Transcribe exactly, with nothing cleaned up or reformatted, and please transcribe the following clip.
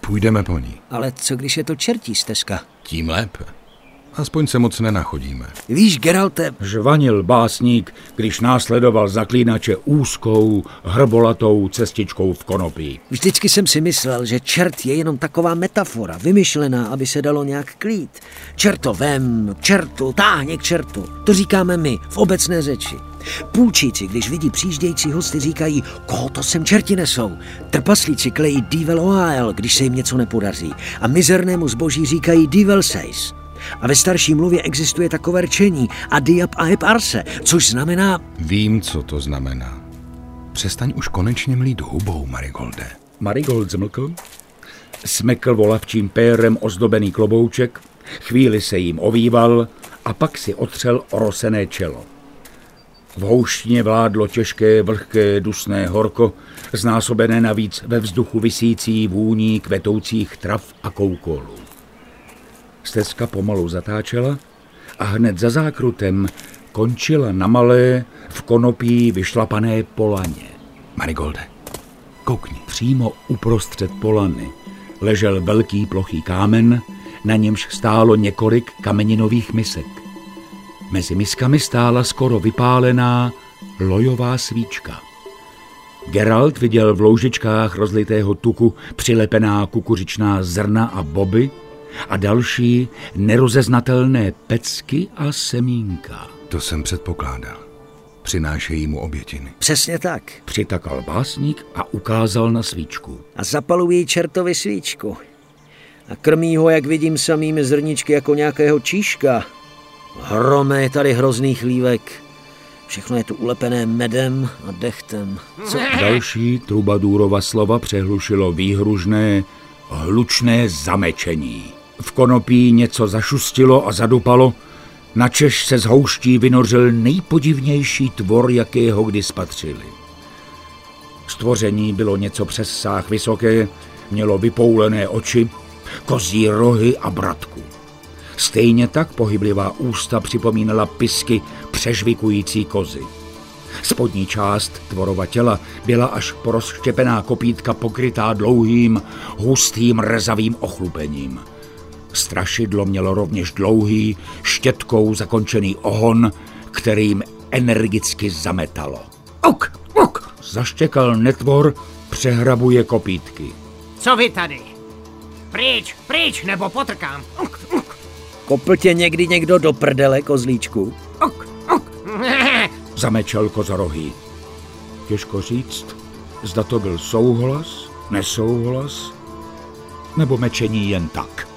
Půjdeme po ní. Ale co když je to čertí stezka? Tím lépe. Aspoň se moc nenachodíme. Víš, Geralte... Žvanil básník, když následoval zaklínače úzkou, hrbolatou cestičkou v konopí. Vždycky jsem si myslel, že čert je jenom taková metafora, vymyšlená, aby se dalo nějak klít. Čerto vem, čertu, táhni k čertu. To říkáme my, v obecné řeči. Půlčíci, když vidí přijíždějící hosty, říkají, koho to sem čerti nesou. Trpaslíci klejí dível oáel, když se jim něco nepodaří. A mizernému zboží říkají dível sejs. A ve starší mluvě existuje takové rčení adiab aeb arse, což znamená... Vím, co to znamená. Přestaň už konečně mlít hubou, Marigolde. Marigold zmlkl, smekl volavčím pérem ozdobený klobouček, chvíli se jim ovýval a pak si otřel rosené čelo. V houštině vládlo těžké, vlhké, dusné horko, znásobené navíc ve vzduchu visící vůní kvetoucích trav a koukolů. Stezka pomalu zatáčela a hned za zákrutem končila na malé, v konopí vyšlapané polaně. Marigolde, koukni. Přímo uprostřed polany ležel velký plochý kámen, na němž stálo několik kameninových misek. Mezi miskami stála skoro vypálená lojová svíčka. Geralt viděl v loužičkách rozlitého tuku přilepená kukuřičná zrna a boby a další nerozeznatelné pecky a semínka. To jsem předpokládal. Přinášejí mu obětiny. Přesně tak. Přitakal básník a ukázal na svíčku. A zapalují čertovi svíčku. A krmí ho, jak vidím, samými zrničky jako nějakého číška. Hromé je tady hrozný chlívek. Všechno je tu ulepené medem a dechtem. Co? Další Trubadůrova slova přehlušilo výhružné, hlučné zamečení. V konopí něco zašustilo a zadupalo, načež se z houští vynořil nejpodivnější tvor, jakého kdy spatřili. Stvoření bylo něco přes sáh vysoké, mělo vypoulené oči, kozí rohy a bratku. Stejně tak pohyblivá ústa připomínala pisky přežvikující kozy. Spodní část tvorova těla byla až porozštěpená kopítka pokrytá dlouhým, hustým rezavým ochlupením. Strašidlo mělo rovněž dlouhý, štětkou zakončený ohon, kterým energicky zametalo. Ok, ok, zaštěkal netvor, přehrabuje kopítky. Co vy tady? Pryč, pryč, nebo potrkám. Ok, ok. Kopl tě někdy někdo do prdele, kozlíčku? Ok, ok. Zamečel kozorohý. Těžko říct, zda to byl souhlas, nesouhlas, nebo mečení jen tak.